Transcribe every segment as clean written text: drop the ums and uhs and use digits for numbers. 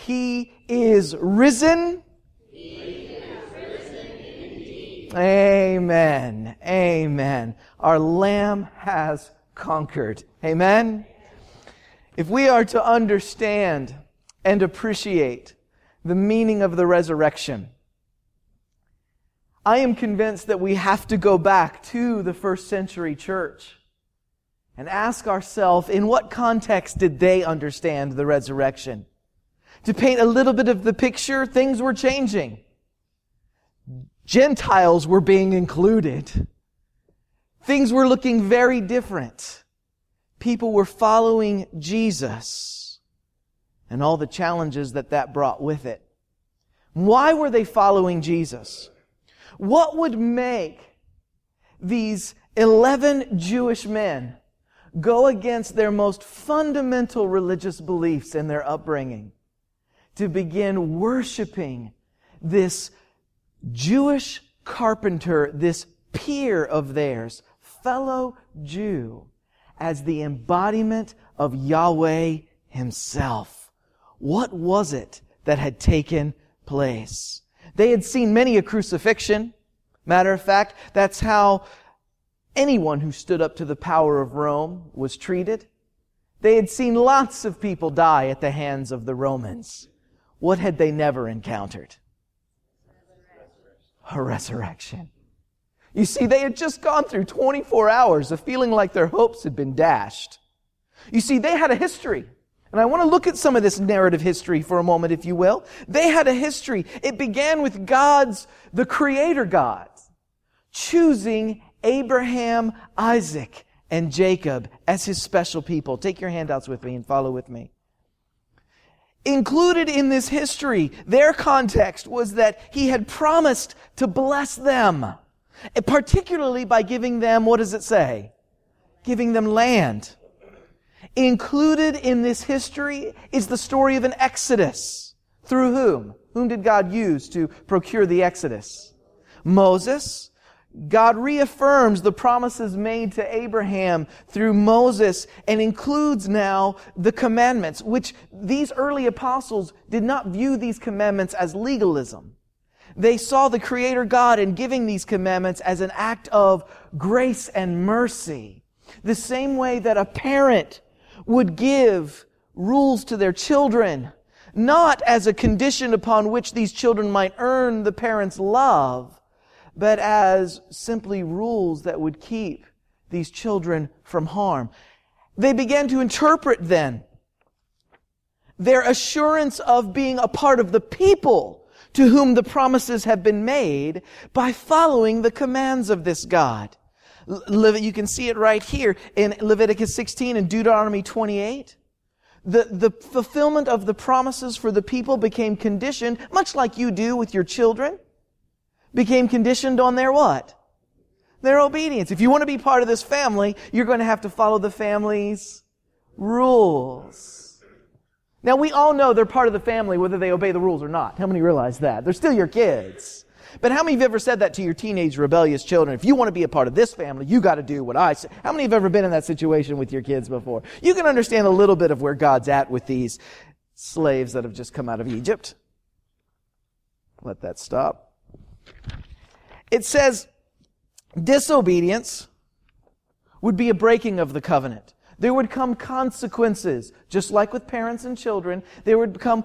He is risen. Amen. Amen. Our Lamb has conquered. Amen. If we are to understand and appreciate the meaning of the resurrection, I am convinced that we have to go back to the first century church and ask ourselves, in what context did they understand the resurrection? To paint a little bit of the picture, things were changing. Gentiles were being included. Things were looking very different. People were following Jesus and all the challenges that brought with it. Why were they following Jesus? What would make these 11 Jewish men go against their most fundamental religious beliefs and their upbringing to begin worshiping this Jewish carpenter, this peer of theirs, fellow Jew, as the embodiment of Yahweh Himself? What was it that had taken place? They had seen many a crucifixion. Matter of fact, that's how anyone who stood up to the power of Rome was treated. They had seen lots of people die at the hands of the Romans. What had they never encountered? A resurrection. You see, they had just gone through 24 hours of feeling like their hopes had been dashed. You see, they had a history. And I want to look at some of this narrative history for a moment, if you will. They had a history. It began with the Creator God, choosing Abraham, Isaac, and Jacob as His special people. Take your handouts with me and follow with me. Included in this history, their context was that He had promised to bless them, particularly by giving them, what does it say? Giving them land. Included in this history is the story of an exodus. Through whom? Whom did God use to procure the exodus? Moses. God reaffirms the promises made to Abraham through Moses and includes now the commandments, which these early apostles did not view these commandments as legalism. They saw the Creator God in giving these commandments as an act of grace and mercy. The same way that a parent would give rules to their children, not as a condition upon which these children might earn the parent's love, but as simply rules that would keep these children from harm. They began to interpret then their assurance of being a part of the people to whom the promises have been made by following the commands of this God. You can see it right here in Leviticus 16 and Deuteronomy 28. The fulfillment of the promises for the people became conditioned, much like you do with your children, became conditioned on their what? Their obedience. If you want to be part of this family, you're going to have to follow the family's rules. Now, we all know they're part of the family whether they obey the rules or not. How many realize that? They're still your kids. But how many of you have ever said that to your teenage rebellious children? If you want to be a part of this family, you got to do what I say. How many have ever been in that situation with your kids before? You can understand a little bit of where God's at with these slaves that have just come out of Egypt. Let that stop. It says disobedience would be a breaking of the covenant. There would come consequences, just like with parents and children. It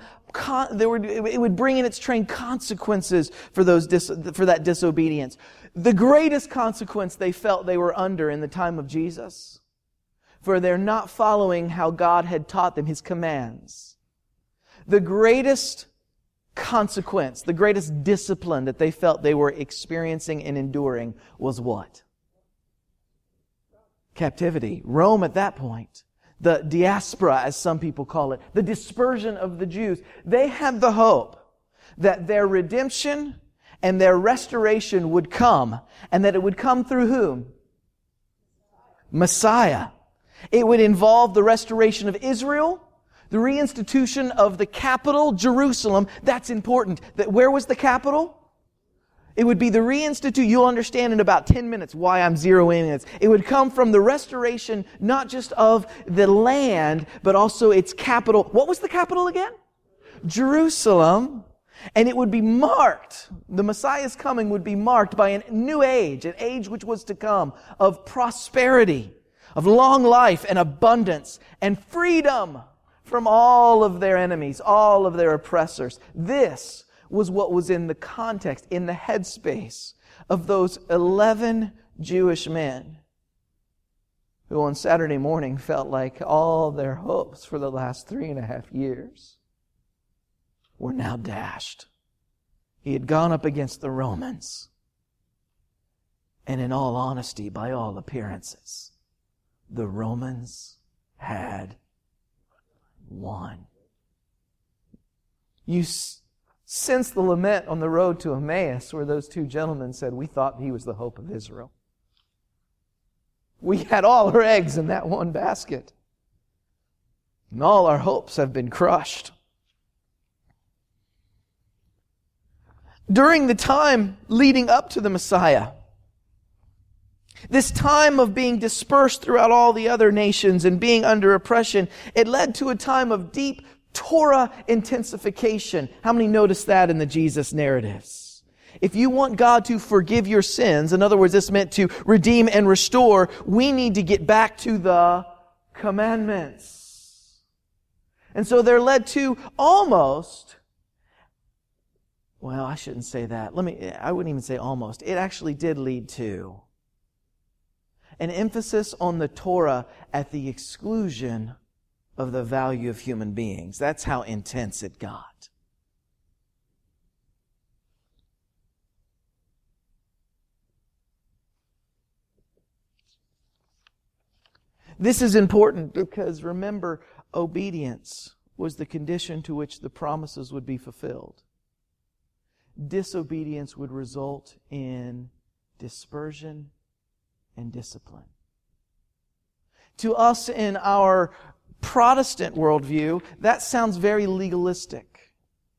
would bring in its train consequences for that disobedience. The greatest consequence they felt they were under in the time of Jesus, for their not following how God had taught them His commands. The greatest consequence, the greatest discipline that they felt they were experiencing and enduring was what? Captivity. Rome at that point, the diaspora as some people call it, the dispersion of the Jews, they had the hope that their redemption and their restoration would come, and that it would come through whom? Messiah. It would involve the restoration of Israel, the reinstitution of the capital, Jerusalem. That's important. Where was the capital? It would be the reinstitute. You'll understand in about 10 minutes why I'm zeroing in. It would come from the restoration, not just of the land, but also its capital. What was the capital again? Jerusalem, and it would be marked, the Messiah's coming would be marked by a new age, an age which was to come, of prosperity, of long life and abundance and freedom from all of their enemies, all of their oppressors. This was what was in the context, in the headspace of those 11 Jewish men who on Saturday morning felt like all their hopes for the last 3.5 years were now dashed. He had gone up against the Romans, and in all honesty, by all appearances, the Romans had won. You sense the lament on the road to Emmaus where those two gentlemen said, "We thought he was the hope of Israel. We had all our eggs in that one basket, and all our hopes have been crushed." During the time leading up to the Messiah, this time of being dispersed throughout all the other nations and being under oppression, it led to a time of deep Torah intensification. How many noticed that in the Jesus narratives? If you want God to forgive your sins, in other words, this meant to redeem and restore, we need to get back to the commandments. And so they're led to almost, well, I shouldn't say that. I wouldn't even say almost. It actually did lead to an emphasis on the Torah at the exclusion of the value of human beings. That's how intense it got. This is important because, remember, obedience was the condition to which the promises would be fulfilled. Disobedience would result in dispersion and discipline. To us in our Protestant worldview, that sounds very legalistic.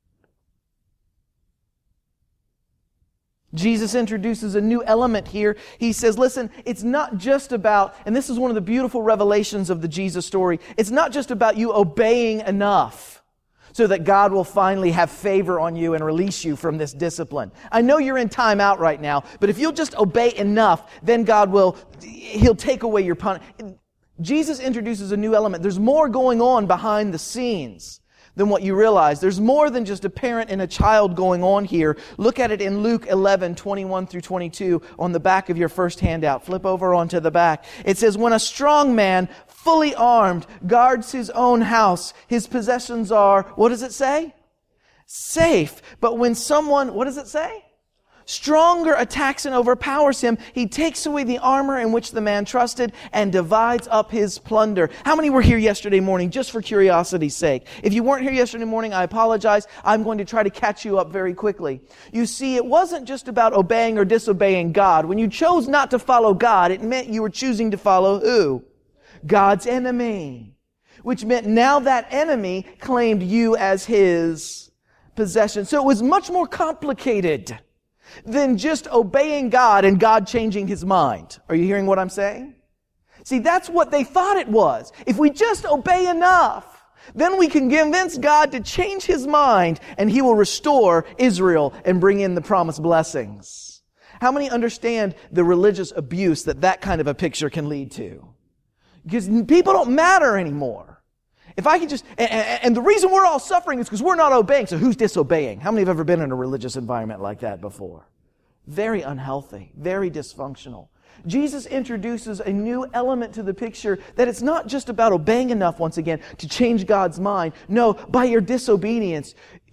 Jesus introduces a new element here. He says, listen, it's not just about, and this is one of the beautiful revelations of the Jesus story, it's not just about you obeying enough so that God will finally have favor on you and release you from this discipline. I know you're in time out right now, but if you'll just obey enough, then He'll take away your punishment. Jesus introduces a new element. There's more going on behind the scenes than what you realize. There's more than just a parent and a child going on here. Look at it in Luke 11, 21 through 22 on the back of your first handout. Flip over onto the back. It says, when a strong man, fully armed, guards his own house, his possessions are, what does it say? Safe. But when someone, what does it say? Stronger attacks and overpowers him, he takes away the armor in which the man trusted and divides up his plunder. How many were here yesterday morning, just for curiosity's sake? If you weren't here yesterday morning, I apologize. I'm going to try to catch you up very quickly. You see, it wasn't just about obeying or disobeying God. When you chose not to follow God, it meant you were choosing to follow who? God's enemy. Which meant now that enemy claimed you as his possession. So it was much more complicated than just obeying God and God changing His mind. Are you hearing what I'm saying? See, that's what they thought it was. If we just obey enough, then we can convince God to change His mind and He will restore Israel and bring in the promised blessings. How many understand the religious abuse that kind of a picture can lead to? Because people don't matter anymore. If I could just, and the reason we're all suffering is because we're not obeying. So who's disobeying? How many have ever been in a religious environment like that before? Very unhealthy, very dysfunctional. Jesus introduces a new element to the picture that it's not just about obeying enough once again to change God's mind. No, by your disobedience,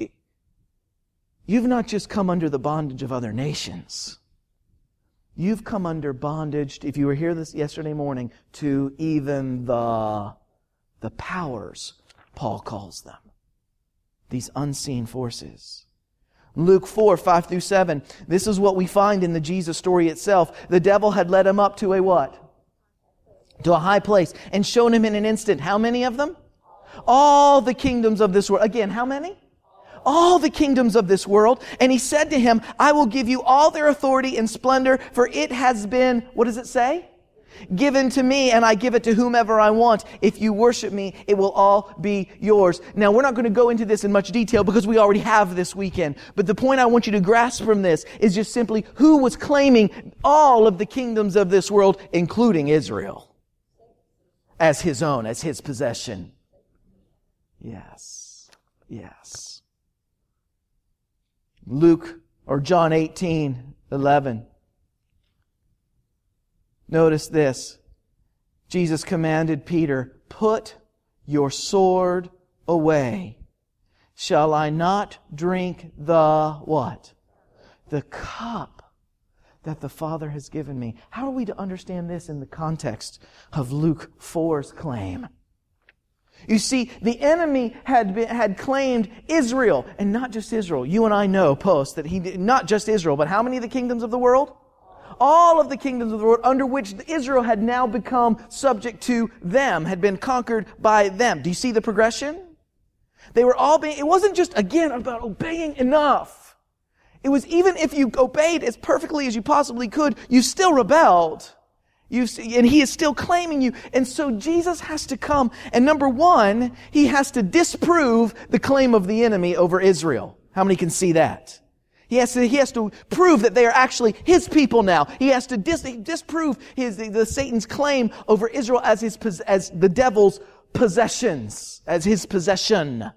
you've not just come under the bondage of other nations. You've come under bondage, if you were here this yesterday morning, to even the powers, Paul calls them. These unseen forces. Luke 4, 5 through 7. This is what we find in the Jesus story itself. The devil had led him up to a what? To a high place and shown him in an instant. How many of them? All the kingdoms of this world. Again, how many? All the kingdoms of this world. And he said to him, I will give you all their authority and splendor, for it has been, what does it say? given to me, and I give it to whomever I want. If you worship me, it will all be yours. Now, we're not going to go into this in much detail because we already have this weekend. But the point I want you to grasp from this is just simply who was claiming all of the kingdoms of this world, including Israel, as his own, as his possession. Yes. Yes. John 18:11. Notice this. Jesus commanded Peter, "Put your sword away. Shall I not drink the" what? "The cup that the Father has given me." How are we to understand this in the context of Luke 4's claim? You see, the enemy had claimed Israel, and not just Israel. You and I know, that he did not just Israel, but how many of the kingdoms of the world? All of the kingdoms of the world under which Israel had now become subject to them, had been conquered by them. Do you see the progression? They were all it wasn't just, again, about obeying enough. It was even if you obeyed as perfectly as you possibly could, you still rebelled. And he is still claiming you. And so Jesus has to come, and number one, he has to disprove the claim of the enemy over Israel. How many can see that? He has to prove that they are actually his people now. He has to disprove the Satan's claim over Israel as the devil's possessions, as his possession.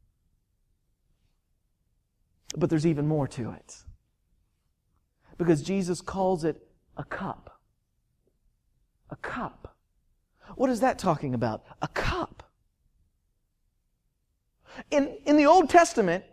But there's even more to it. Because Jesus calls it a cup. A cup. What is that talking about? A cup. In the Old Testament,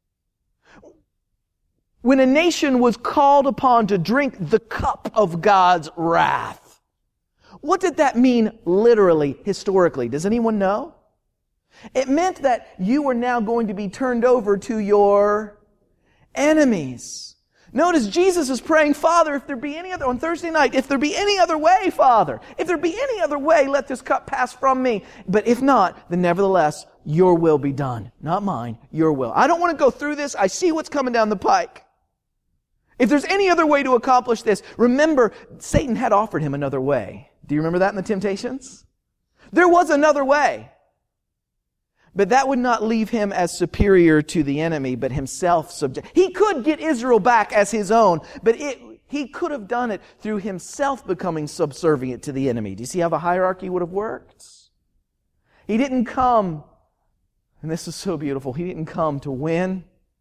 when a nation was called upon to drink the cup of God's wrath, what did that mean literally, historically? Does anyone know? It meant that you were now going to be turned over to your enemies. Notice Jesus is praying, "Father, if there be any other," on Thursday night, "if there be any other way, Father, if there be any other way, let this cup pass from me. But if not, then nevertheless, your will be done. Not mine, your will." I don't want to go through this. I see what's coming down the pike. If there's any other way to accomplish this, remember, Satan had offered him another way. Do you remember that in the temptations? There was another way. But that would not leave him as superior to the enemy, but himself subject. He could get Israel back as his own, but he could have done it through himself becoming subservient to the enemy. Do you see how the hierarchy would have worked? He didn't come, and this is so beautiful, he didn't come to win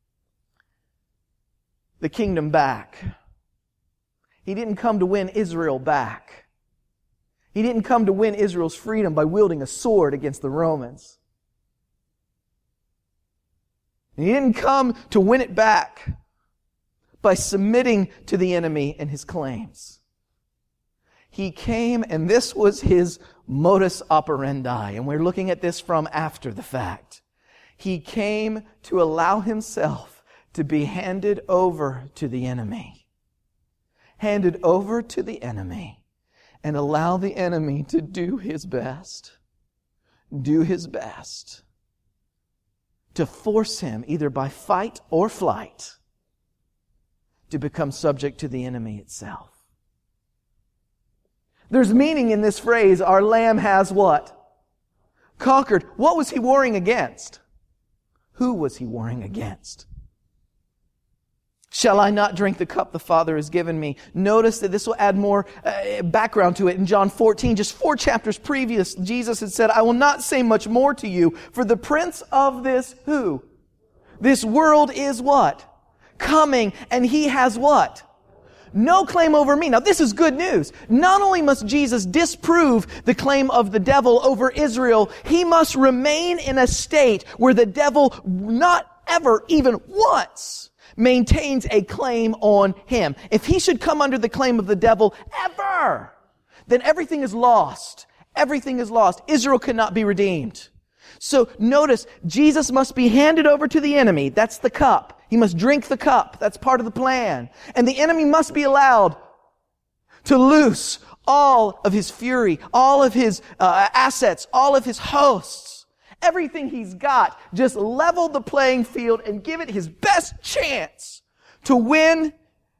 the kingdom back. He didn't come to win Israel back. He didn't come to win Israel's freedom by wielding a sword against the Romans. He didn't come to win it back by submitting to the enemy and his claims. He came, and this was his modus operandi, and we're looking at this from after the fact. He came to allow himself to be handed over to the enemy. Handed over to the enemy, and allow the enemy to do his best. Do his best to force him, either by fight or flight, to become subject to the enemy itself. There's meaning in this phrase, "Our Lamb has" what? Conquered. What was he warring against? Who was he warring against? "Shall I not drink the cup the Father has given me?" Notice that this will add more background to it. In John 14, just 4 chapters previous, Jesus had said, "I will not say much more to you, for the prince of this" who? "This world is" what? "Coming, and he has" what? "No claim over me." Now this is good news. Not only must Jesus disprove the claim of the devil over Israel, he must remain in a state where the devil not ever even once maintains a claim on him. If he should come under the claim of the devil ever, then everything is lost. Everything is lost. Israel cannot be redeemed. So notice, Jesus must be handed over to the enemy. That's the cup. He must drink the cup. That's part of the plan. And the enemy must be allowed to loose all of his fury, all of his assets, all of his hosts. Everything he's got, just level the playing field and give it his best chance to win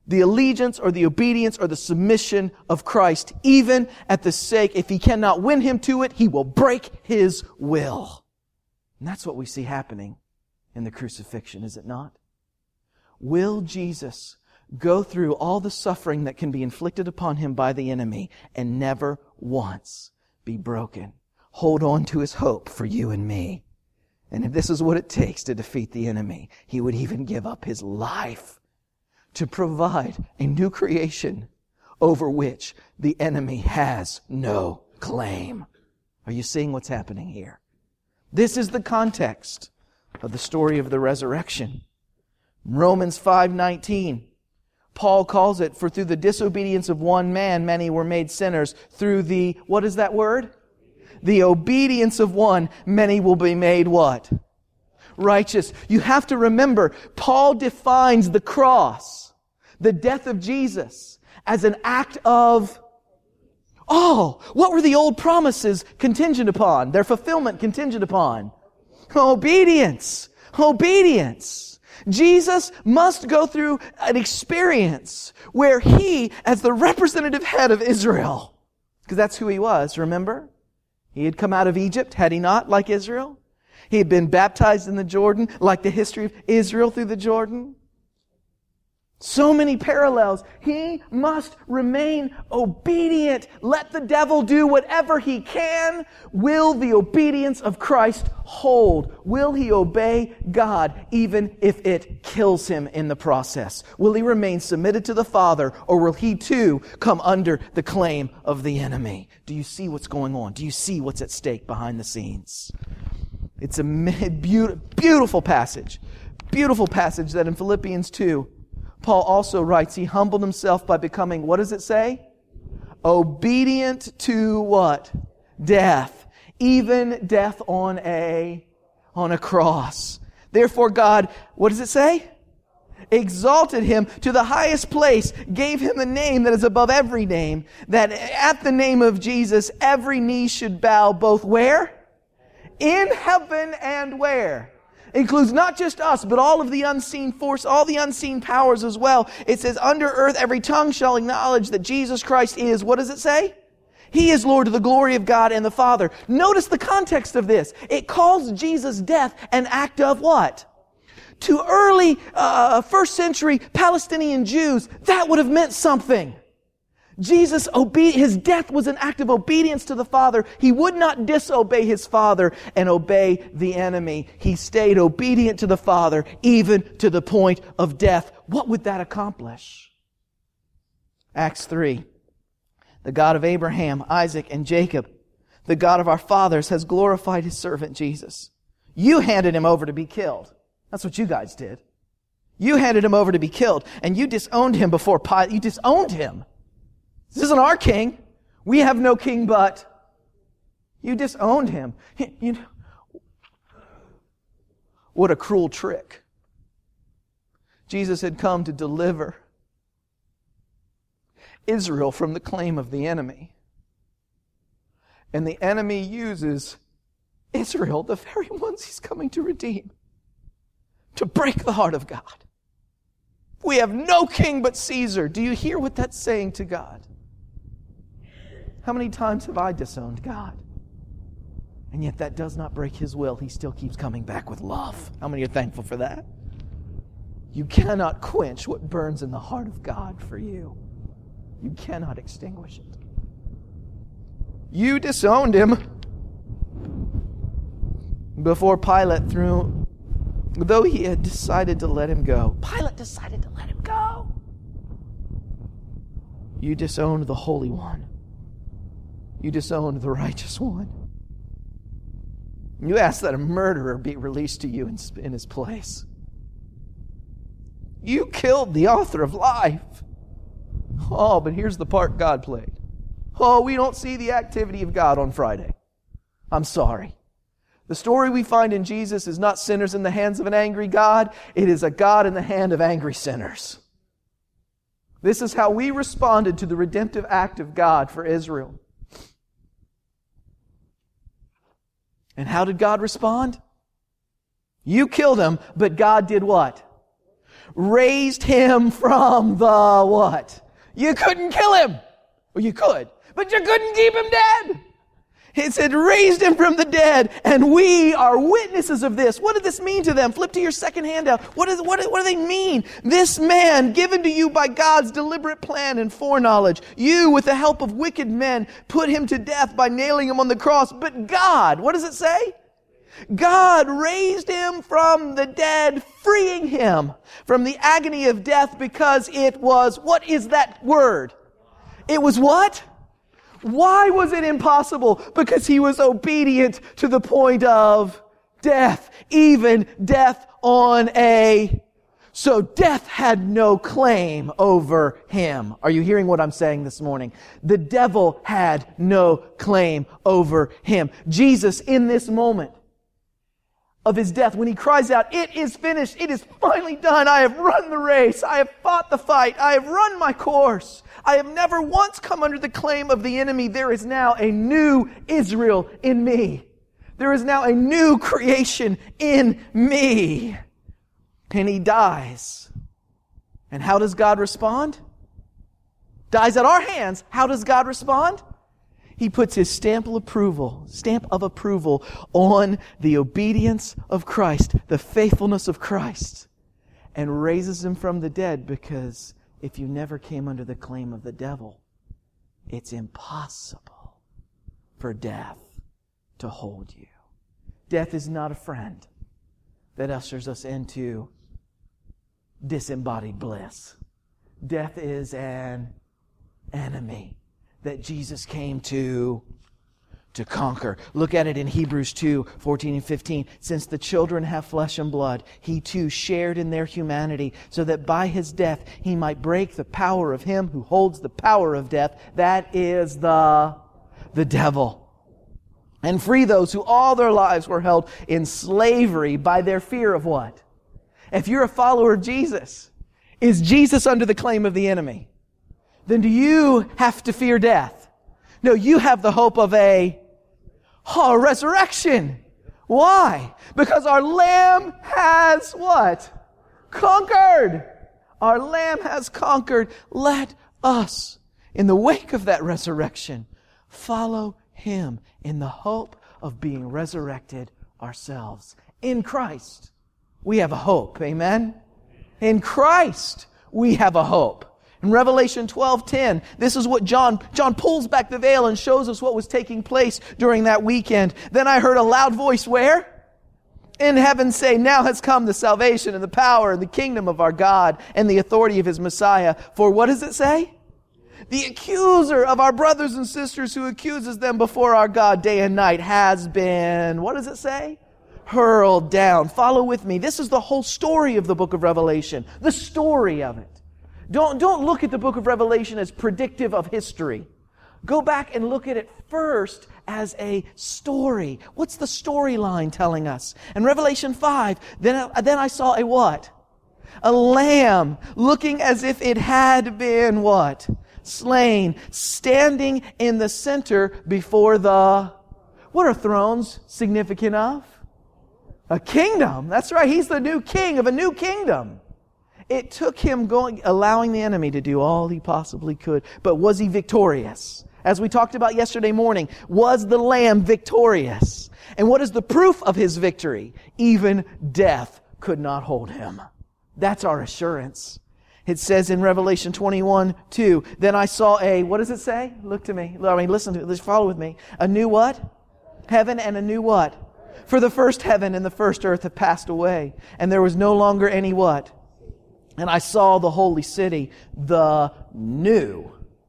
the allegiance or the obedience or the submission of Christ, even at the sake, if he cannot win him to it, he will break his will. And that's what we see happening in the crucifixion, is it not? Will Jesus go through all the suffering that can be inflicted upon him by the enemy and never once be broken? Hold on to his hope for you and me. And if this is what it takes to defeat the enemy, he would even give up his life to provide a new creation over which the enemy has no claim. Are you seeing what's happening here? This is the context of the story of the resurrection. Romans 5:19, Paul calls it, for through the disobedience of one man, many were made sinners. Through the, what is that word? The obedience of one, many will be made what? Righteous. You have to remember, Paul defines the cross, the death of Jesus, as an act of, what were the old promises contingent upon? Their fulfillment contingent upon? Obedience. Obedience. Jesus must go through an experience where he, as the representative head of Israel, because that's who he was, remember? He had come out of Egypt, had he not, like Israel? He had been baptized in the Jordan, like the history of Israel through the Jordan. So many parallels. He must remain obedient. Let the devil do whatever he can. Will the obedience of Christ hold? Will he obey God even if it kills him in the process? Will he remain submitted to the Father, or will he too come under the claim of the enemy? Do you see what's going on? Do you see what's at stake behind the scenes? It's a beautiful passage. Beautiful passage that in Philippians 2, Paul also writes, he humbled himself by becoming, what does it say? Obedient to what? Death. Even death on a cross. Therefore God, what does it say? Exalted him to the highest place, gave him a name that is above every name, that at the name of Jesus every knee should bow, both where? In heaven and where? Includes not just us, but all of the unseen force, all the unseen powers as well. It says, under earth every tongue shall acknowledge that Jesus Christ is, what does it say? He is Lord to the glory of God and the Father. Notice the context of this. It calls Jesus' death an act of what? To early first century Palestinian Jews, that would have meant something. Jesus, his death was an act of obedience to the Father. He would not disobey his Father and obey the enemy. He stayed obedient to the Father, even to the point of death. What would that accomplish? Acts 3. The God of Abraham, Isaac, and Jacob, the God of our fathers, has glorified his servant Jesus. You handed him over to be killed. That's what you guys did. You handed him over to be killed, and you disowned him before Pilate. You disowned him. This isn't our king. We have no king but. You disowned him. What a cruel trick. Jesus had come to deliver Israel from the claim of the enemy. And the enemy uses Israel, the very ones he's coming to redeem, to break the heart of God. We have no king but Caesar. Do you hear what that's saying to God? How many times have I disowned God? And yet that does not break his will. He still keeps coming back with love. How many are thankful for that? You cannot quench what burns in the heart of God for you. You cannot extinguish it. You disowned him before Pilate threw, though he had decided to let him go. Pilate decided to let him go. You disowned the Holy One. You disowned the Righteous One. You asked that a murderer be released to you in his place. You killed the author of life. Oh, but here's the part God played. Oh, we don't see the activity of God on Friday. I'm sorry. The story we find in Jesus is not sinners in the hands of an angry God. It is a God in the hand of angry sinners. This is how we responded to the redemptive act of God for Israel. And how did God respond? You killed him, but God did what? raised him from the what? You couldn't kill him. Well, you could, but you couldn't keep him dead. It said, raised him from the dead, and we are witnesses of this. What did this mean to them? Flip to your second handout. What do they mean? This man, given to you by God's deliberate plan and foreknowledge, you, with the help of wicked men, put him to death by nailing him on the cross. But God, what does it say? God raised him from the dead, freeing him from the agony of death because it was, what is that word? It was what? Why was it impossible? Because he was obedient to the point of death, even death on a... So death had no claim over him. Are you hearing what I'm saying this morning? The devil had no claim over him. Jesus, in this moment of his death, when he cries out, "It is finished, it is finally done, I have run the race, I have fought the fight, I have run my course, I have never once come under the claim of the enemy. There is now a new Israel in me. There is now a new creation in me." And he dies. And how does God respond? Dies at our hands. How does God respond? He puts his stamp of approval on the obedience of Christ, the faithfulness of Christ, and raises him from the dead, because if you never came under the claim of the devil, it's impossible for death to hold you. Death is not a friend that ushers us into disembodied bliss. Death is an enemy that Jesus came to conquer. Look at it in Hebrews 2:14 and 15. Since the children have flesh and blood, he too shared in their humanity, so that by his death he might break the power of him who holds the power of death, that is the devil, and free those who all their lives were held in slavery by their fear of what? If you're a follower of Jesus, is Jesus under the claim of the enemy? Then do you have to fear death? No, you have the hope of a resurrection. Why? Because our Lamb has what? Conquered. Our Lamb has conquered. Let us, in the wake of that resurrection, follow him in the hope of being resurrected ourselves. In Christ, we have a hope. Amen? In Christ, we have a hope. In Revelation 12:10, this is what John pulls back the veil and shows us what was taking place during that weekend. Then I heard a loud voice where? In heaven say, "Now has come the salvation and the power and the kingdom of our God and the authority of his Messiah. For," what does it say? "The accuser of our brothers and sisters who accuses them before our God day and night has been," what does it say? "Hurled down." Follow with me. This is the whole story of the book of Revelation. The story of it. Don't look at the book of Revelation as predictive of history. Go back and look at it first as a story. What's the storyline telling us? In Revelation 5, then I saw a what? A lamb looking as if it had been what? Slain, standing in the center before the... What are thrones significant of? A kingdom. That's right. He's the new king of a new kingdom. It took him allowing the enemy to do all he possibly could. But was he victorious? As we talked about yesterday morning, was the Lamb victorious? And what is the proof of his victory? Even death could not hold him. That's our assurance. It says in Revelation 21:2, then I saw a, what does it say? Look to me. Listen to it. Let's follow with me. A new what? Heaven and a new what? For the first heaven and the first earth have passed away, and there was no longer any what? And I saw the holy city, the new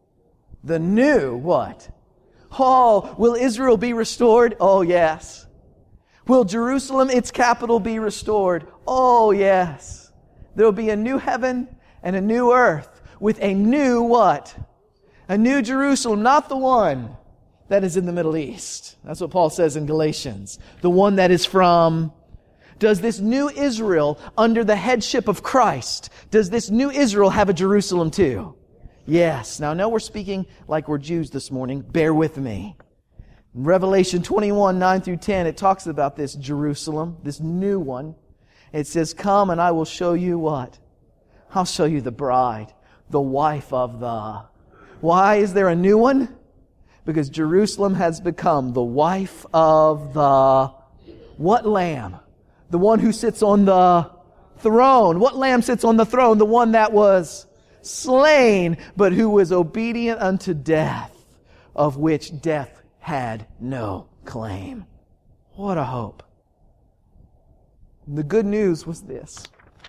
what? Oh, will Israel be restored? Oh, yes. Will Jerusalem, its capital, be restored? Oh, yes. There will be a new heaven and a new earth with a new what? A new Jerusalem, not the one that is in the Middle East. That's what Paul says in Galatians. The one that is from... Does this new Israel, under the headship of Christ, does this new Israel have a Jerusalem too? Yes. Now, I know we're speaking like we're Jews this morning. Bear with me. In Revelation 21:9-10, it talks about this Jerusalem, this new one. It says, "Come and I will show you what? I'll show you the bride, the wife of the... Why is there a new one? Because Jerusalem has become the wife of the... What lamb? The one who sits on the throne. What lamb sits on the throne? The one that was slain, but who was obedient unto death, of which death had no claim. What a hope. The good news was this.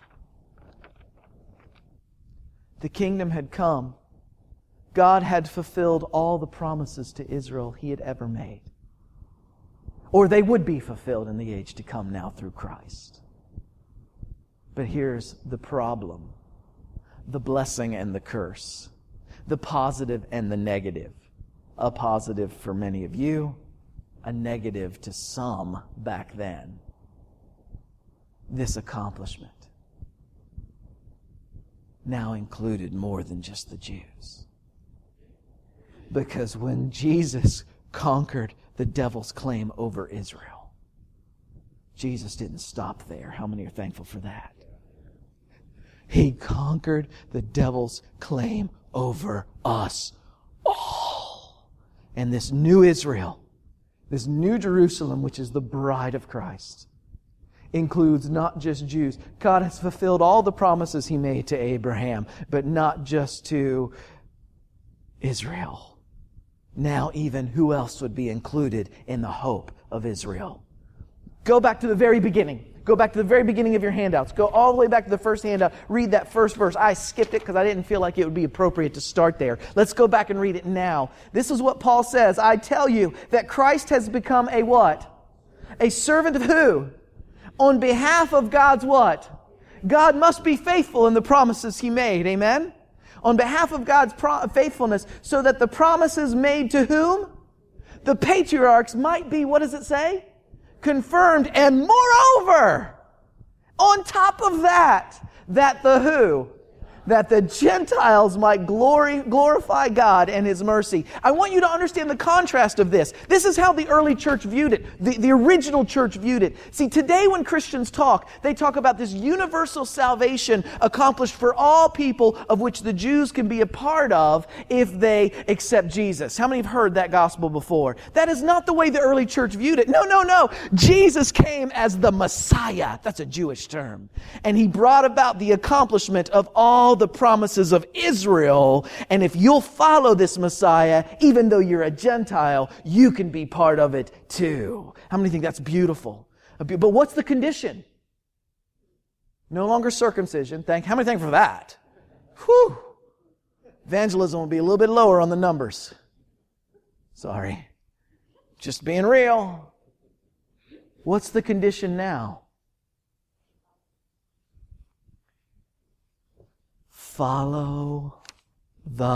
The kingdom had come. God had fulfilled all the promises to Israel He had ever made. Or they would be fulfilled in the age to come now through Christ. But here's the problem. The blessing and the curse. The positive and the negative. A positive for many of you, a negative to some back then. This accomplishment now included more than just the Jews. Because when Jesus conquered the devil's claim over Israel, Jesus didn't stop there. How many are thankful for that? He conquered the devil's claim over us all. And this new Israel, this new Jerusalem, which is the bride of Christ, includes not just Jews. God has fulfilled all the promises He made to Abraham, but not just to Israel. Now even who else would be included in the hope of Israel? Go back to the very beginning. Go back to the very beginning of your handouts. Go all the way back to the first handout. Read that first verse. I skipped it because I didn't feel like it would be appropriate to start there. Let's go back and read it now. This is what Paul says. I tell you that Christ has become a what? A servant of who? On behalf of God's what? God must be faithful in the promises He made. Amen? On behalf of God's faithfulness, so that the promises made to whom? The patriarchs might be, what does it say? Confirmed, and moreover, on top of that, that the who? That the Gentiles might glorify God and His mercy. I want you to understand the contrast of this. This is how the early church viewed it. The original church viewed it. See, today when Christians talk, they talk about this universal salvation accomplished for all people, of which the Jews can be a part of if they accept Jesus. How many have heard that gospel before? That is not the way the early church viewed it. No. Jesus came as the Messiah. That's a Jewish term. And He brought about the accomplishment of all the promises of Israel, and if you'll follow this Messiah, even though you're a Gentile, you can be part of it too. How many think that's beautiful? But what's the condition? No longer circumcision. How many thank for that? Whew. Evangelism will be a little bit lower on the numbers. Sorry. Just being real. What's the condition now? Follow the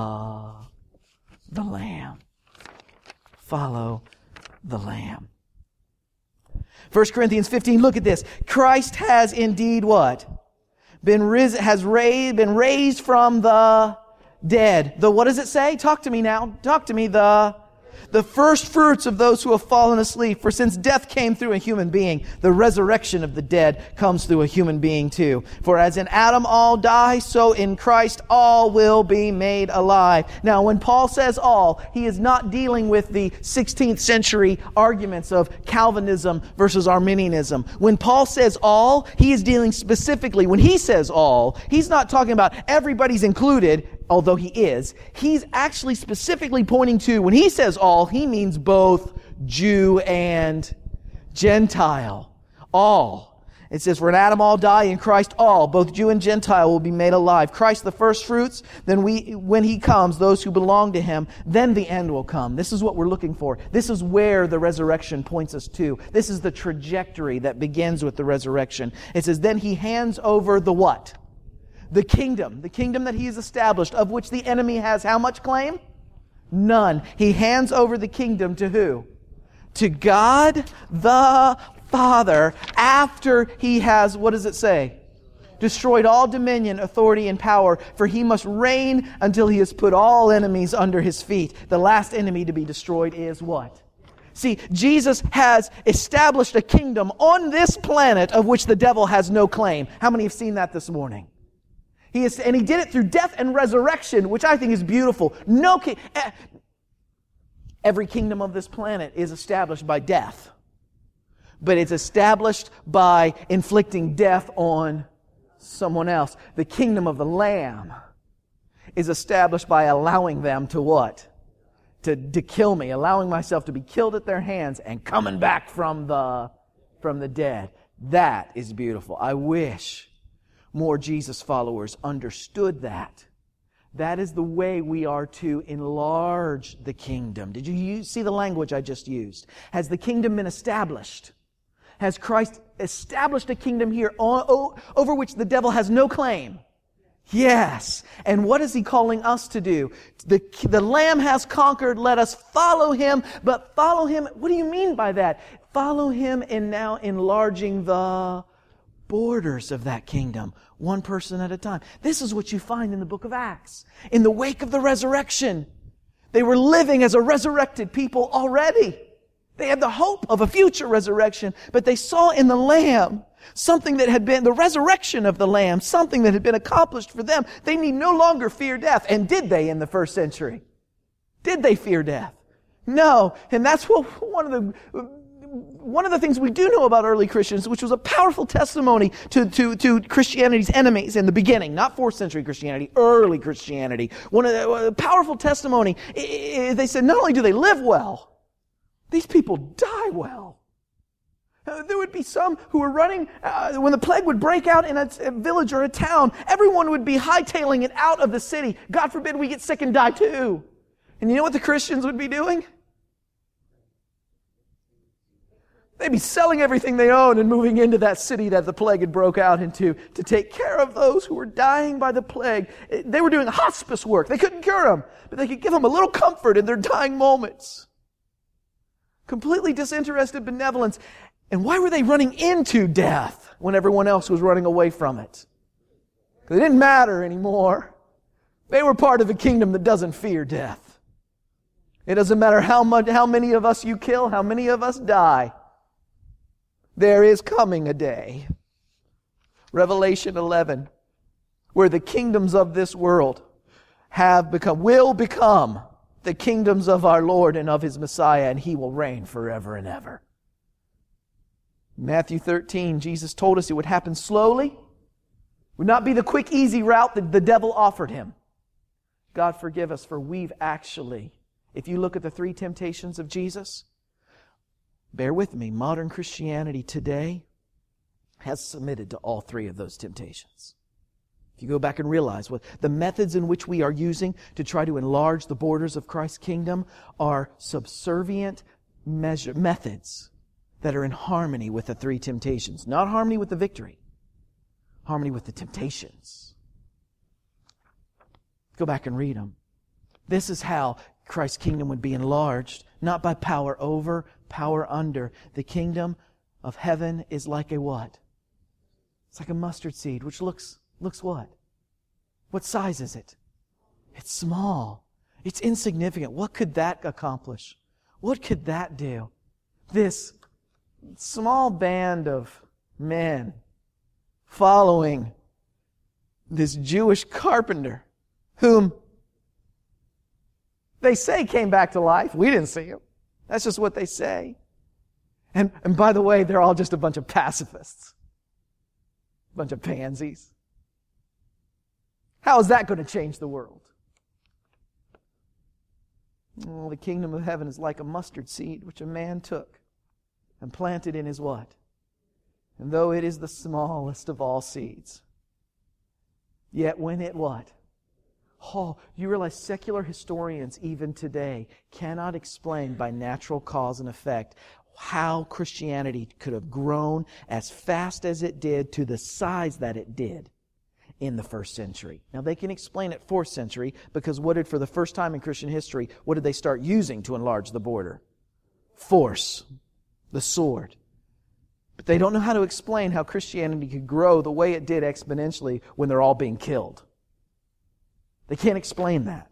Lamb. Follow the Lamb. 1 Corinthians 15, look at this. Christ has indeed what? Been raised from the dead. What does it say? Talk to me now. Talk to me. The first fruits of those who have fallen asleep. For since death came through a human being, the resurrection of the dead comes through a human being too. For as in Adam all die, so in Christ all will be made alive. Now, when Paul says all, he is not dealing with the 16th century arguments of Calvinism versus Arminianism. When Paul says all, he is dealing specifically, when he says all, he's not talking about everybody's included, although he is. He's actually specifically pointing to, when he says all, he means both Jew and Gentile. All. It says, for in Adam all die, in Christ all, both Jew and Gentile, will be made alive. Christ the first fruits, then when He comes, those who belong to Him, then the end will come. This is what we're looking for. This is where the resurrection points us to. This is the trajectory that begins with the resurrection. It says, then He hands over the what? The kingdom that He has established, of which the enemy has how much claim? None. He hands over the kingdom to who? To God the Father, after He has, what does it say? Destroyed all dominion, authority, and power, for He must reign until He has put all enemies under His feet. The last enemy to be destroyed is what? See, Jesus has established a kingdom on this planet of which the devil has no claim. How many have seen that this morning? And He did it through death and resurrection, which I think is beautiful. Every kingdom of this planet is established by death. But it's established by inflicting death on someone else. The kingdom of the Lamb is established by allowing them to what? To kill me, allowing myself to be killed at their hands and coming back from the dead. That is beautiful. I wish more Jesus followers understood that. That is the way we are to enlarge the kingdom. Did you see the language I just used? Has the kingdom been established? Has Christ established a kingdom here over which the devil has no claim? Yes. And what is He calling us to do? The Lamb has conquered. Let us follow Him. But follow Him, what do you mean by that? Follow Him in now enlarging the borders of that kingdom, one person at a time. This is what you find in the book of Acts. In the wake of the resurrection, they were living as a resurrected people already. They had the hope of a future resurrection, but they saw in the Lamb something that had been, the resurrection of the Lamb, something that had been accomplished for them. They need no longer fear death. And did they in the first century? Did they fear death? No. And that's what one of the things we do know about early Christians, which was a powerful testimony to Christianity's enemies in the beginning, not 4th century Christianity, early Christianity. One of the powerful testimony, they said not only do they live well, these people die well. There would be some who were running, when the plague would break out in a village or a town, everyone would be hightailing it out of the city. God forbid we get sick and die too. And you know what the Christians would be doing? They'd be selling everything they own and moving into that city that the plague had broke out into to take care of those who were dying by the plague. They were doing hospice work. They couldn't cure them, but they could give them a little comfort in their dying moments. Completely disinterested benevolence. And why were they running into death when everyone else was running away from it? Because it didn't matter anymore. They were part of a kingdom that doesn't fear death. It doesn't matter how many of us you kill, how many of us die. There is coming a day, Revelation 11, where the kingdoms of this world will become the kingdoms of our Lord and of His Messiah, and He will reign forever and ever. Matthew 13, Jesus told us it would happen slowly, would not be the quick, easy route that the devil offered Him. God forgive us, for we've actually, if you look at the 3 temptations of Jesus, bear with me, modern Christianity today has submitted to all 3 of those temptations. If you go back and realize what the methods in which we are using to try to enlarge the borders of Christ's kingdom are subservient methods that are in harmony with the 3 temptations. Not harmony with the victory, harmony with the temptations. Go back and read them. This is how Christ's kingdom would be enlarged, not by power over, power under. The kingdom of heaven is like a what? It's like a mustard seed, which looks what? What size is it? It's small. It's insignificant. What could that accomplish? What could that do? This small band of men following this Jewish carpenter whom they say came back to life. We didn't see him. That's just what they say. And by the way, they're all just a bunch of pacifists. A bunch of pansies. How is that going to change the world? Oh, the kingdom of heaven is like a mustard seed which a man took and planted in his what? And though it is the smallest of all seeds, yet when it what? Oh, you realize secular historians even today cannot explain by natural cause and effect how Christianity could have grown as fast as it did to the size that it did in the 1st century. Now they can explain it 4th century because for the first time in Christian history, what did they start using to enlarge the border? Force, the sword. But they don't know how to explain how Christianity could grow the way it did exponentially when they're all being killed. They can't explain that.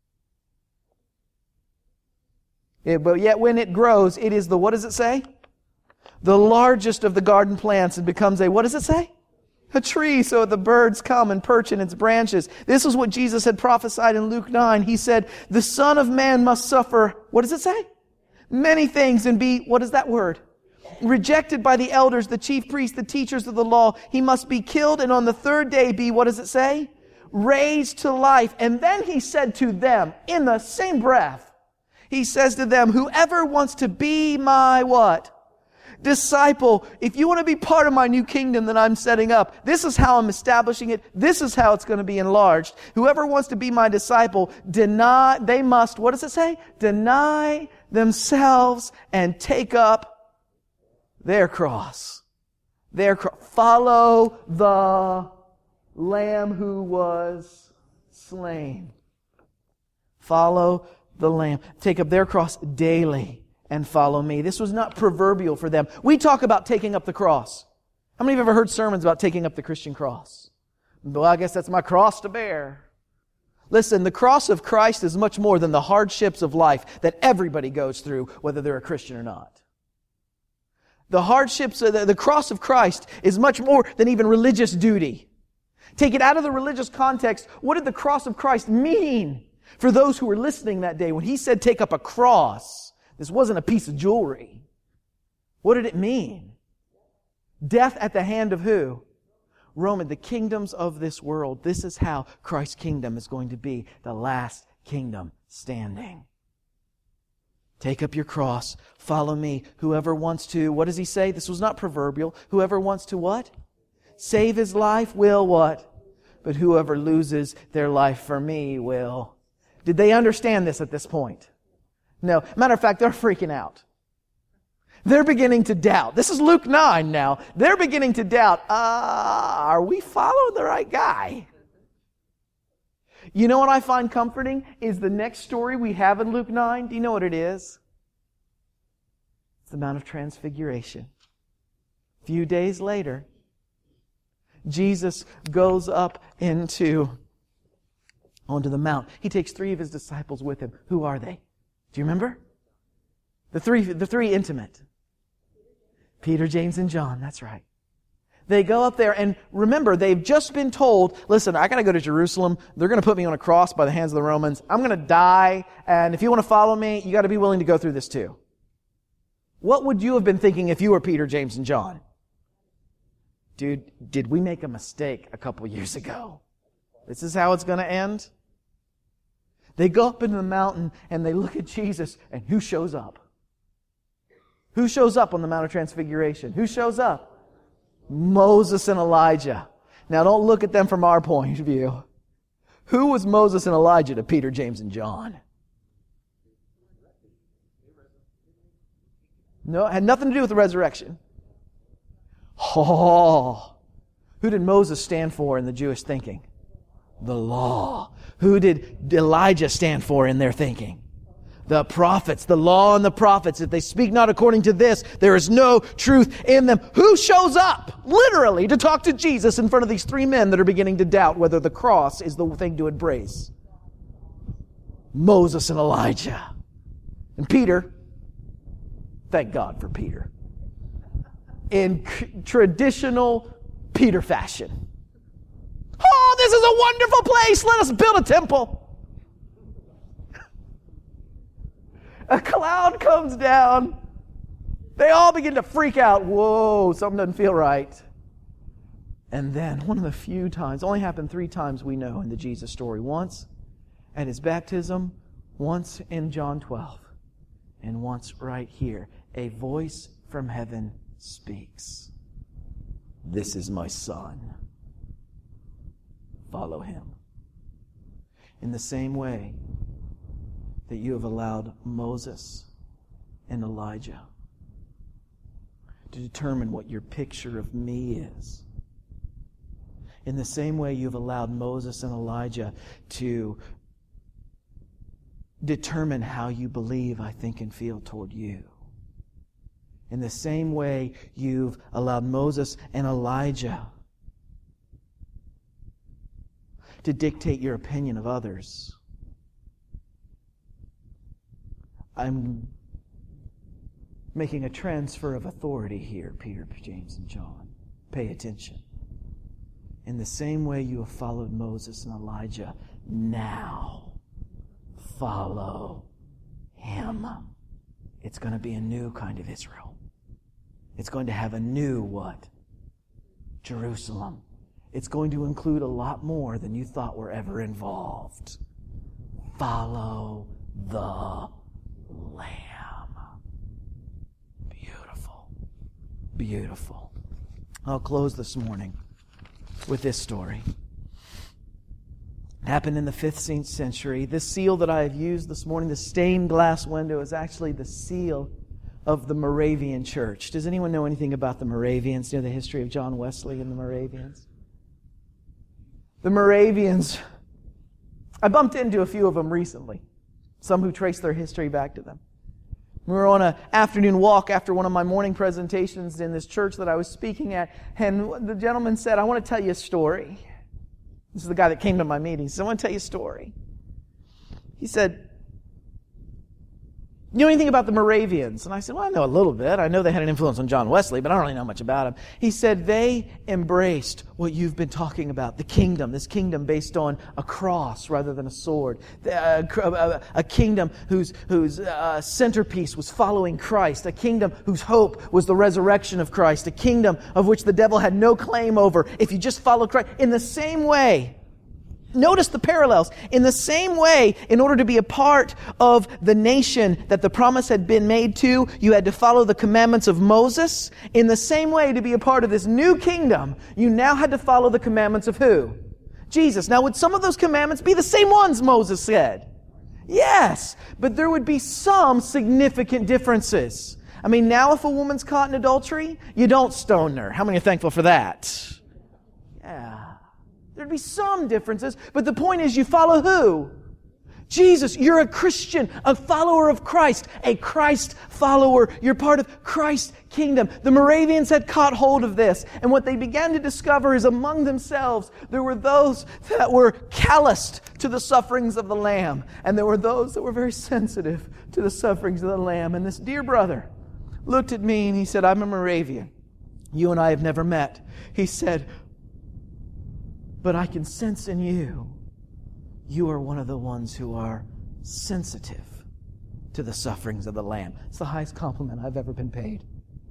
But yet when it grows, it is what does it say? The largest of the garden plants and becomes what does it say? A tree so the birds come and perch in its branches. This is what Jesus had prophesied in Luke 9. He said, the Son of Man must suffer, what does it say? Many things and be, what is that word? Rejected by the elders, the chief priests, the teachers of the law. He must be killed and on the third day be, what does it say? Raised to life. And then he said to them, in the same breath, he says to them, whoever wants to be my what? Disciple, if you want to be part of my new kingdom that I'm setting up, this is how I'm establishing it. This is how it's going to be enlarged. Whoever wants to be my disciple, they must, what does it say? Deny themselves and take up their cross. Follow the Lamb who was slain. Follow the Lamb. Take up their cross daily and follow me. This was not proverbial for them. We talk about taking up the cross. How many of you have ever heard sermons about taking up the Christian cross? Well, I guess that's my cross to bear. Listen, the cross of Christ is much more than the hardships of life that everybody goes through, whether they're a Christian or not. The hardships, the cross of Christ is much more than even religious duty. Take it out of the religious context. What did the cross of Christ mean for those who were listening that day when He said, take up a cross? This wasn't a piece of jewelry. What did it mean? Death at the hand of who? Roman, the kingdoms of this world. This is how Christ's kingdom is going to be the last kingdom standing. Take up your cross, follow me. Whoever wants to, what does He say? This was not proverbial. Whoever wants to what? Save his life will what? But whoever loses their life for me will. Did they understand this at this point? No. Matter of fact, they're freaking out. They're beginning to doubt. This is Luke 9 now. They're beginning to doubt, are we following the right guy? You know what I find comforting is the next story we have in Luke 9. Do you know what it is? It's the Mount of Transfiguration. A few days later, Jesus goes up onto the mount. He takes 3 of His disciples with Him. Who are they? Do you remember? The three intimate. Peter, James, and John. That's right. They go up there and remember, they've just been told, listen, I got to go to Jerusalem. They're going to put me on a cross by the hands of the Romans. I'm going to die. And if you want to follow me, you got to be willing to go through this too. What would you have been thinking if you were Peter, James, and John? Dude, did we make a mistake a couple years ago? This is how it's going to end? They go up into the mountain and they look at Jesus, and who shows up? Who shows up on the Mount of Transfiguration? Who shows up? Moses and Elijah. Now don't look at them from our point of view. Who was Moses and Elijah to Peter, James, and John? No, it had nothing to do with the resurrection. Oh, who did Moses stand for in the Jewish thinking? The law. Who did Elijah stand for in their thinking? The prophets, the law and the prophets. If they speak not according to this, there is no truth in them. Who shows up, literally, to talk to Jesus in front of these 3 men that are beginning to doubt whether the cross is the thing to embrace? Moses and Elijah. And Peter, thank God for Peter, in traditional Peter fashion. Oh, this is a wonderful place. Let us build a temple. A cloud comes down. They all begin to freak out. Whoa, something doesn't feel right. And then one of the few times, only happened 3 times we know in the Jesus story. Once at His baptism, once in John 12, and once right here. A voice from heaven speaks. This is my Son. Follow Him. In the same way that you have allowed Moses and Elijah to determine what your picture of me is. In the same way you've allowed Moses and Elijah to determine how you believe, I think, and feel toward you. In the same way you've allowed Moses and Elijah to dictate your opinion of others. I'm making a transfer of authority here, Peter, James, and John. Pay attention. In the same way you have followed Moses and Elijah, now follow him. It's going to be a new kind of Israel. It's going to have a new what? Jerusalem. It's going to include a lot more than you thought were ever involved. Follow the Lamb. Beautiful. Beautiful. I'll close this morning with this story. It happened in the 5th century. This seal that I have used this morning, the stained glass window, is actually the seal of the Moravian Church. Does anyone know anything about the Moravians? Do you know the history of John Wesley and the Moravians? The Moravians, I bumped into a few of them recently. Some who trace their history back to them. We were on an afternoon walk after one of my morning presentations in this church that I was speaking at, and the gentleman said, I want to tell you a story. This is the guy that came to my meeting. He said, I want to tell you a story. He said, you know anything about the Moravians? And I said, well, I know a little bit. I know they had an influence on John Wesley, but I don't really know much about him. He said, they embraced what you've been talking about, the kingdom, this kingdom based on a cross rather than a sword, a kingdom whose centerpiece was following Christ, a kingdom whose hope was the resurrection of Christ, a kingdom of which the devil had no claim over if you just follow Christ. In the same way, notice the parallels. In the same way, in order to be a part of the nation that the promise had been made to, you had to follow the commandments of Moses. In the same way, to be a part of this new kingdom, you now had to follow the commandments of who? Jesus. Now, would some of those commandments be the same ones Moses said? Yes, but there would be some significant differences. I mean, now if a woman's caught in adultery, you don't stone her. How many are thankful for that? Yeah. There'd be some differences, but the point is you follow who? Jesus. You're a Christian, a follower of Christ, a Christ follower. You're part of Christ's kingdom. The Moravians had caught hold of this, and what they began to discover is among themselves there were those that were calloused to the sufferings of the Lamb, and there were those that were very sensitive to the sufferings of the Lamb. And this dear brother looked at me and he said, I'm a Moravian. You and I have never met. He said, but I can sense in you, you are one of the ones who are sensitive to the sufferings of the Lamb. It's the highest compliment I've ever been paid.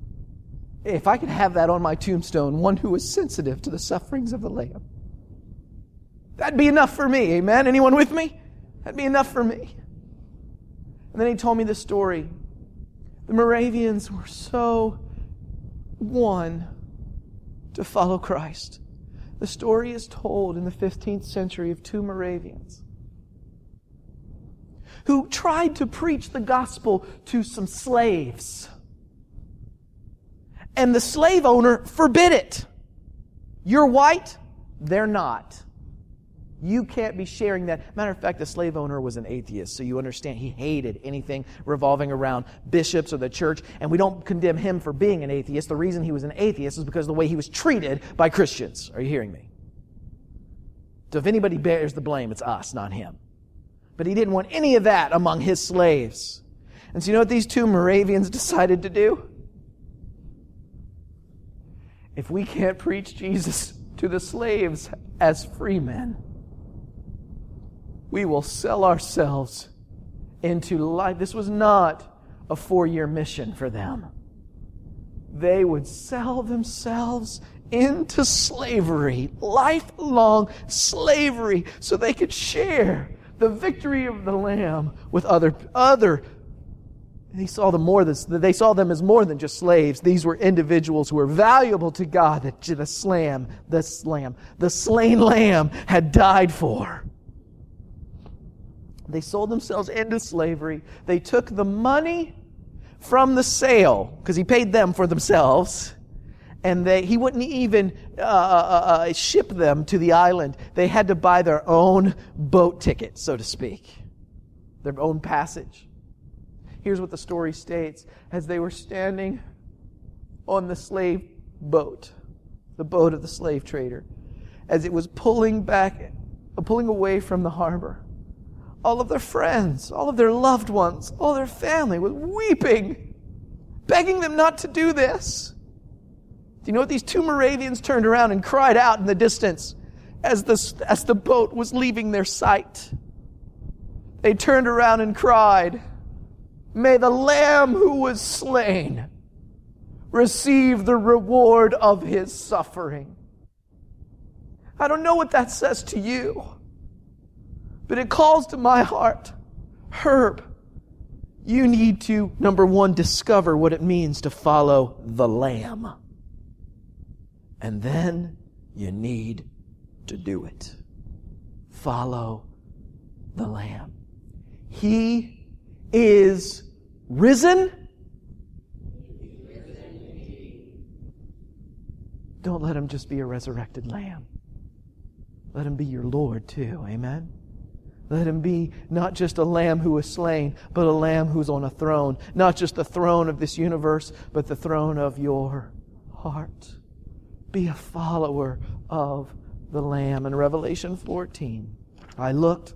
If I could have that on my tombstone, one who is sensitive to the sufferings of the Lamb, that'd be enough for me. Amen? Anyone with me? That'd be enough for me. And then he told me this story. The Moravians were so one to follow Christ. The story is told in the 15th century of two Moravians who tried to preach the gospel to some slaves. And the slave owner forbid it. You're white, they're not. You can't be sharing that. Matter of fact, the slave owner was an atheist, so you understand he hated anything revolving around bishops or the church, and we don't condemn him for being an atheist. The reason he was an atheist is because of the way he was treated by Christians. Are you hearing me? So if anybody bears the blame, it's us, not him. But he didn't want any of that among his slaves. And so you know what these two Moravians decided to do? If we can't preach Jesus to the slaves as free men, we will sell ourselves into life. This was not a 4-year mission for them. They would sell themselves into slavery, lifelong slavery, so they could share the victory of the Lamb with other. They saw them as more than just slaves. These were individuals who were valuable to God that the slain Lamb had died for. They sold themselves into slavery. They took the money from the sale, because he paid them for themselves, and he wouldn't even ship them to the island. They had to buy their own boat ticket, so to speak, their own passage. Here's what the story states. As they were standing on the slave boat, the boat of the slave trader, as it was pulling away from the harbor, all of their friends, all of their loved ones, all their family was weeping, begging them not to do this. Do you know what? These two Moravians turned around and cried out in the distance as the boat was leaving their sight. They turned around and cried, "May the Lamb who was slain receive the reward of His suffering." I don't know what that says to you, but it calls to my heart, Herb, you need to, number one, discover what it means to follow the Lamb. And then you need to do it. Follow the Lamb. He is risen. Don't let Him just be a resurrected Lamb. Let Him be your Lord too. Amen? Let Him be not just a Lamb who was slain, but a Lamb who's on a throne. Not just the throne of this universe, but the throne of your heart. Be a follower of the Lamb. In Revelation 14, I looked,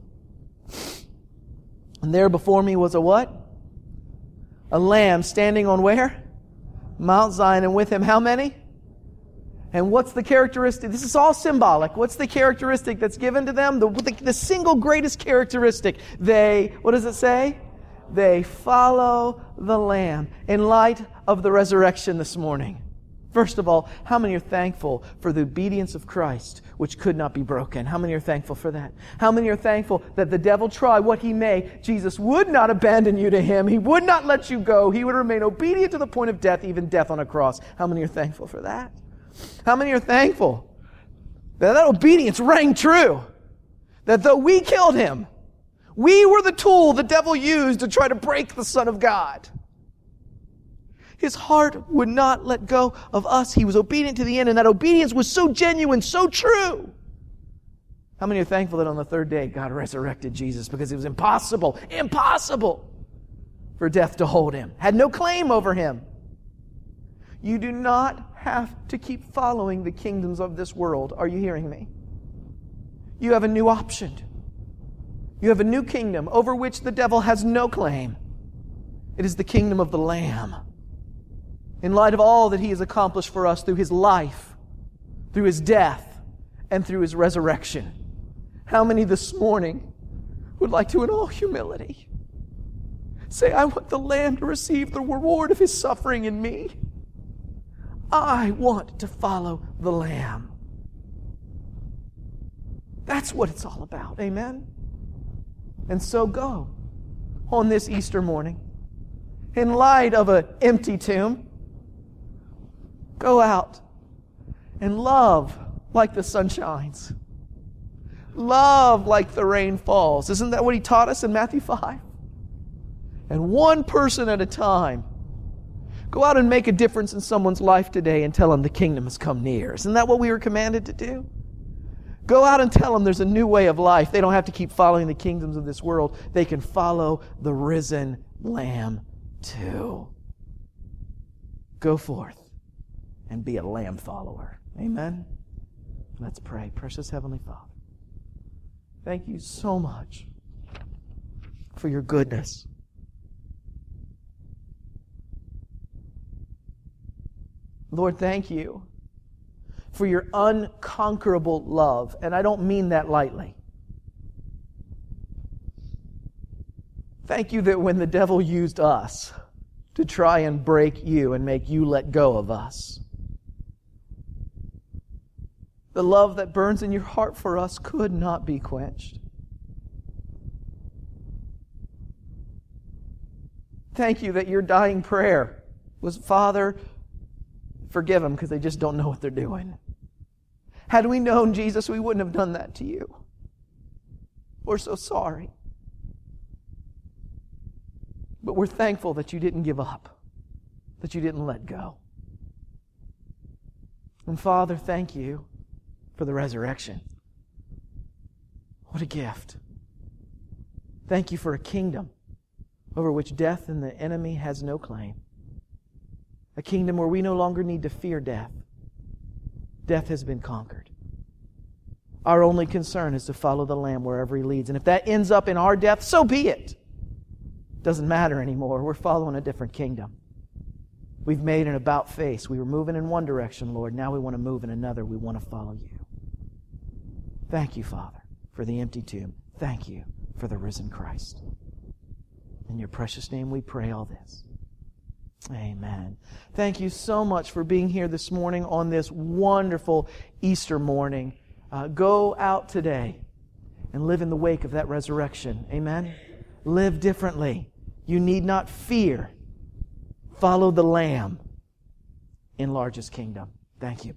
and there before me was a what? A Lamb standing on where? Mount Zion, and with Him how many? And what's the characteristic? This is all symbolic. What's the characteristic that's given to them? The single greatest characteristic. What does it say? They follow the Lamb. In light of the resurrection this morning, first of all, how many are thankful for the obedience of Christ, which could not be broken? How many are thankful for that? How many are thankful that the devil try what he may, Jesus would not abandon you to him. He would not let you go. He would remain obedient to the point of death, even death on a cross. How many are thankful for that? How many are thankful that obedience rang true? That though we killed Him, we were the tool the devil used to try to break the Son of God. His heart would not let go of us. He was obedient to the end, and that obedience was so genuine, so true. How many are thankful that on the third day God resurrected Jesus because it was impossible for death to hold Him, had no claim over Him? You do not have to keep following the kingdoms of this world. Are you hearing me? You have a new option. You have a new kingdom over which the devil has no claim. It is the kingdom of the Lamb. In light of all that He has accomplished for us through His life, through His death, and through His resurrection, how many this morning would like to, in all humility, say, I want the Lamb to receive the reward of His suffering in me? I want to follow the Lamb. That's what it's all about. Amen? And so go on this Easter morning. In light of an empty tomb, go out and love like the sun shines. Love like the rain falls. Isn't that what He taught us in Matthew 5? And one person at a time, go out and make a difference in someone's life today and tell them the kingdom has come near. Isn't that what we were commanded to do? Go out and tell them there's a new way of life. They don't have to keep following the kingdoms of this world. They can follow the risen Lamb too. Go forth and be a Lamb follower. Amen? Let's pray. Precious Heavenly Father, thank You so much for Your goodness. Lord, thank You for Your unconquerable love. And I don't mean that lightly. Thank You that when the devil used us to try and break You and make You let go of us, the love that burns in Your heart for us could not be quenched. Thank You that Your dying prayer was, Father, forgive them because they just don't know what they're doing. Had we known, Jesus, we wouldn't have done that to You. We're so sorry. But we're thankful that You didn't give up, that You didn't let go. And Father, thank You for the resurrection. What a gift. Thank You for a kingdom over which death and the enemy has no claim. A kingdom where we no longer need to fear death. Death has been conquered. Our only concern is to follow the Lamb wherever He leads. And if that ends up in our death, so be it. Doesn't matter anymore. We're following a different kingdom. We've made an about face. We were moving in one direction, Lord. Now we want to move in another. We want to follow you. Thank you, Father, for the empty tomb. Thank you for the risen Christ. In your precious name we pray all this. Amen. Thank you so much for being here this morning on this wonderful Easter morning. Go out today and live in the wake of that resurrection. Amen. Live differently. You need not fear. Follow the Lamb. Enlarge His kingdom. Thank you.